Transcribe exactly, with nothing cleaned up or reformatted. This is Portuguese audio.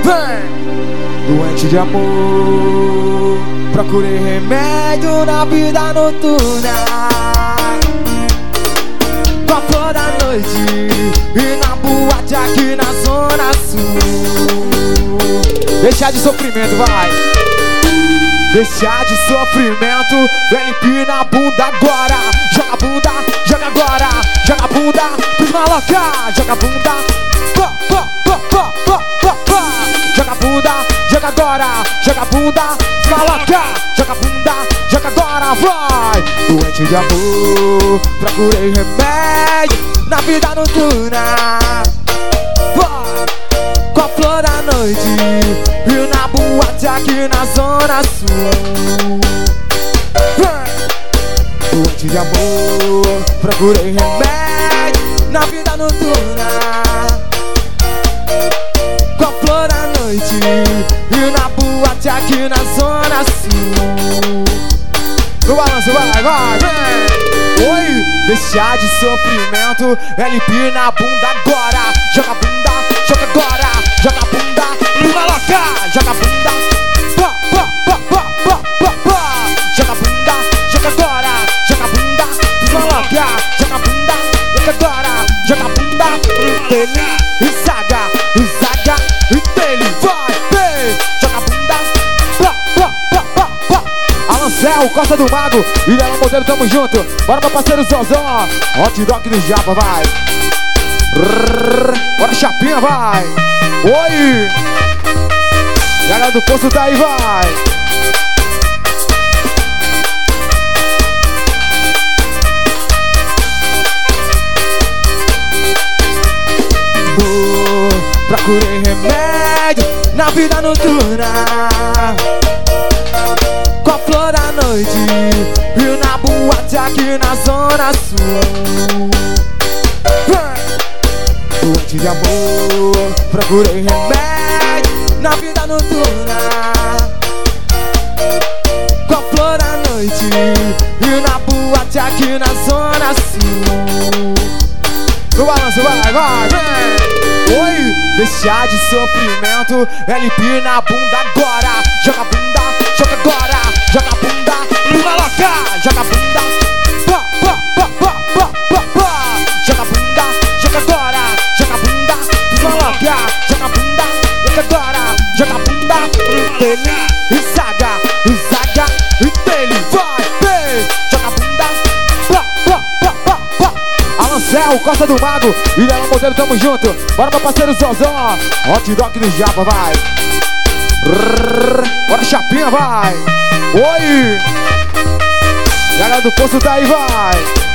Vem! Doente de amor, procurei remédio na vida noturna, com a flor da noite e na boate aqui na zona sul. Deixar de sofrimento, vai! Deixar de sofrimento, vem limpir na bunda agora. Joga a bunda, joga agora. Joga a bunda pros maloca. Joga a bunda, pô, pô, pô, pô, pô, pô, pô. Joga a bunda, joga agora. Joga a bunda pros maloca. Joga a bunda, joga agora, vai. Doente de amor, procurei remédio na vida noturna, com a flor da noite e na boate aqui na zona sul. Doente de amor, procurei remédio na vida noturna, com a flor da noite e na boate aqui na zona sul. No balanço, vai, vai, vem! Oi! Deixar de sofrimento, é limpir na bunda agora. Joga a bunda, joga agora. Joga a bunda, prima louca. Joga a bunda, pô, pô, pô, pô, pô, pô, pô. Joga a bunda, joga agora. Joga a bunda, prima louca. Joga a bunda, joga agora. Joga a bunda, dele, e zaga, e zaga, e dele, vai, vem. Joga a bunda, pô, pô, pô, pô, pô. Alancel, Costa do Mago, e Léo Modelo, tamo junto. Bora meu parceiro Zozó, Hot Rock do Japa, vai. Bora Chapinha, vai. Oi! Galera do Poço tá aí, vai! Oh, procurei remédio na vida noturna, com a flor da noite e na boate aqui na zona sul. Doente de amor, procurei remédio na vida noturna, com a flor da noite e na boate aqui na zona sul. No balanço, vai, vai, vem! Oi! Deixar de sofrimento, é limpir na bunda agora. Joga a bunda, joga agora. Joga a bunda, prima louca. Joga a bunda, pô, pô, pô, pô, pô, pô, pô. Joga a bunda, joga agora. Joga a bunda, prima louca. Joga a bunda, joga agora. Joga a bunda, dele, e zaga, e zaga, e dele, vai, vem. Joga a bunda, pô, pô, pô, pô, pô. Alancel, Costa do Mago, e Léo Modelo, tamo junto. Bora meu parceiro Zozó, Hot Rock do Japa, vai. Bora Chapinha, vai. Oi! Galera do Poço tá aí, vai.